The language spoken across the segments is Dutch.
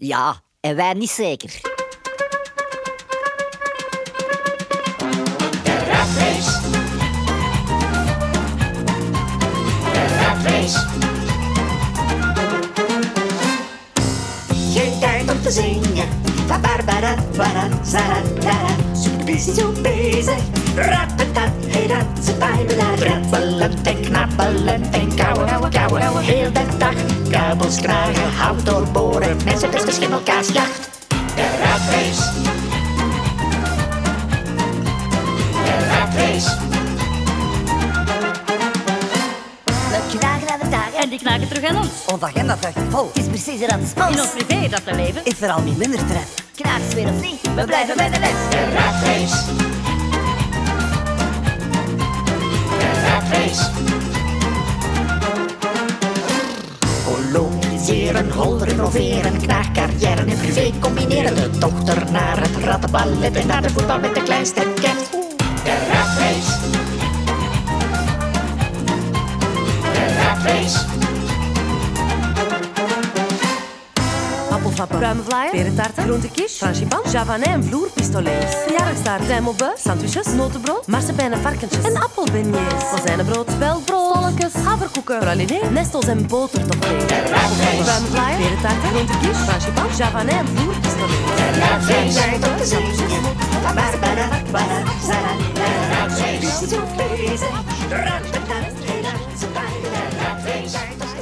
Ja, en wij niet zeker. De Ratrace. De Ratrace. Geen tijd om te zingen. Van Barbara, Bara, Zaradara. Zo bezig. Ratatat, hey dat, ze bijbelen. Trippelend en knappelend en kauwen, kauwen. Heel de dag kabels kragen, hout doorboren. Mensen dus de schimmelkaasjacht. De Ratrace. De Ratrace. We knagen aan de dagen. En die knaken terug aan ons. Onze agenda staat vol. Het is precies er aan de spans. In ons privé dat te leven. Is er al niet minder stress. Knaagst weer of niet, we blijven bij de les. De Ratrace. De Ratrace. Koloniseren, hol renoveren, knaagcarrière en privé combineren. De dochter naar het rattenballet en naar de voetbal met de kleinste ket. De Ratrace. De Ratrace. Appelflappen, pruimenvlaaien, perentaarten, groentekies, frangipan, javanais en vloerpistolets. Verjaardagstaart, tuimelbeus, sandwiches, notenbrood, marsepein en varkentjes en appelbeignets. Rozijnenbrood, speldbrood, stolletjes, haverkoeken, pralinee, nestels en botertoffee. Appelflappen, pruimenvlaaien, perentaarten, groentekies, frangipan, javanais en vloerpistolets. Geen tijd om te zingen. Barbara, Bara, Zara. De Ratrace. Zo bezig. Ratatat, hey dat, ze bijbelen. De Ratrace.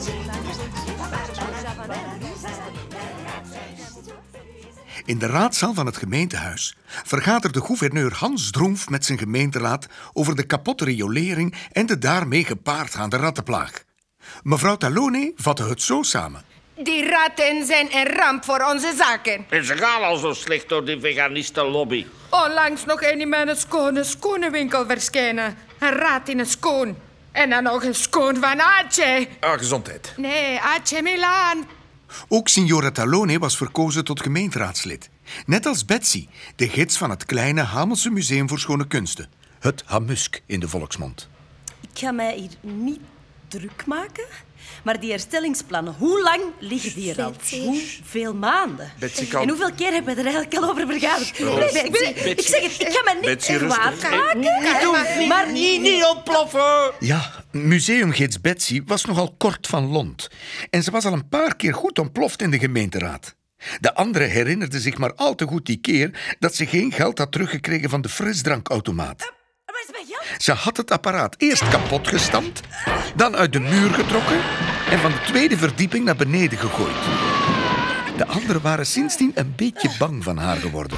In de raadzaal van het gemeentehuis vergaderde gouverneur Hans Droemf met zijn gemeenteraad over de kapotte riolering en de daarmee gepaardgaande rattenplaag. Mevrouw Talone vatte het zo samen. Die ratten zijn een ramp voor onze zaken. En ze gaan al zo slecht door die veganistenlobby. Onlangs nog een in mijn schoenenwinkel verschenen. Een rat in een schoen. En dan nog een schoen van Ace. Gezondheid. Nee, Ace Milan. Ook signora Talone was verkozen tot gemeenteraadslid. Net als Betsy, de gids van het kleine Hamelse Museum voor Schone Kunsten. Het Hamusk in de volksmond. Ik ga mij hier niet druk maken, maar die herstellingsplannen, hoe lang liggen die er al? Hoeveel maanden? Betsy kan... En hoeveel keer hebben we er eigenlijk al over vergaderd? Ik zeg het, ik ga mij niet Betsy, kwaad rustig. maken. Maar Niet ontploffen! Ja, museumgids Betsy was nogal kort van lont. En ze was al een paar keer goed ontploft in de gemeenteraad. De anderen herinnerden zich maar al te goed die keer dat ze geen geld had teruggekregen van de frisdrankautomaat. Waar is mijn geld? Ze had het apparaat eerst kapot gestampt, dan uit de muur getrokken en van de tweede verdieping naar beneden gegooid. De anderen waren sindsdien een beetje bang van haar geworden.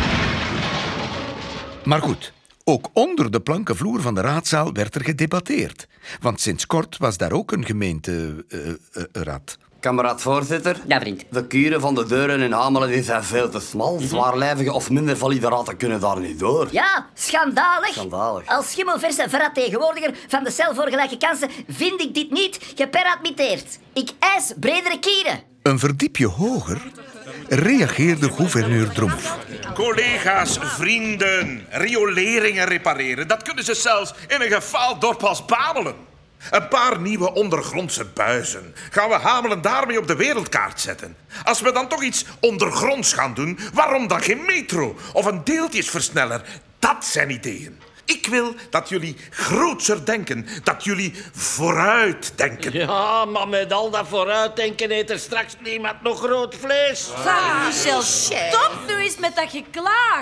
Maar goed, ook onder de planken vloer van de raadzaal werd er gedebatteerd. Want sinds kort was daar ook een gemeenteraad. Kameraad voorzitter, Ja, vriend. de kuren van de deuren in Hamelen die zijn veel te smal. Zwaarlijvige of minder valide ratten kunnen daar niet door. Ja, schandalig. Schandalig. Als schimmelverse vertegenwoordiger van de cel voor gelijke kansen vind ik dit niet geperadmitteerd. Ik eis bredere kieren. Een verdiepje hoger reageerde gouverneur Droemf. Collega's, vrienden, rioleringen repareren. Dat kunnen ze zelfs in een gefaald dorp als Bamelen. Een paar nieuwe ondergrondse buizen. Gaan we Hamelen daarmee op de wereldkaart zetten? Als we dan toch iets ondergronds gaan doen, waarom dan geen metro of een deeltjesversneller? Dat zijn ideeën. Ik wil dat jullie grootser denken, dat jullie vooruit denken. Ja, maar met al dat vooruitdenken eet er straks niemand nog groot vlees. Michel, stop nu eens met dat geklaag.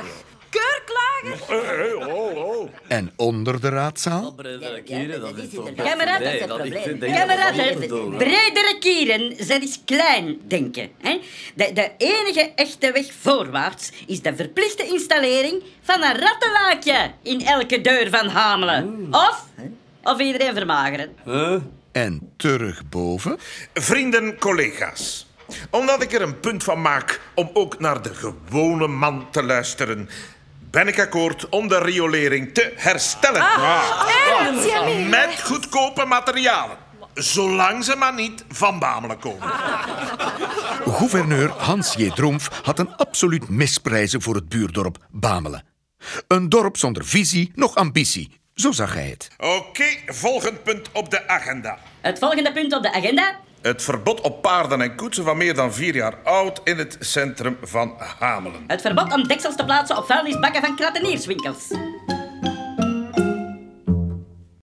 Keurklagen? En onder de raadzaal Kameraden, bredere kieren, dat is klein denken. Hè? De enige echte weg voorwaarts is de verplichte installering van een rattenluikje in elke deur van Hamelen. Of iedereen vermageren. en terug boven. Vrienden, collega's. Omdat ik er een punt van maak om ook naar de gewone man te luisteren, ben ik akkoord om de riolering te herstellen. Met goedkope materialen. Zolang ze maar niet van Bamelen komen. Gouverneur Hans J. Droemf had een absoluut misprijzen voor het buurdorp Bamelen. Een dorp zonder visie, noch ambitie. Zo zag hij het. Oké, volgend punt op de agenda. Het volgende punt op de agenda Het verbod op paarden en koetsen van meer dan 4 jaar oud in het centrum van Hamelen. Het verbod om deksels te plaatsen op vuilnisbakken van krattenierswinkels.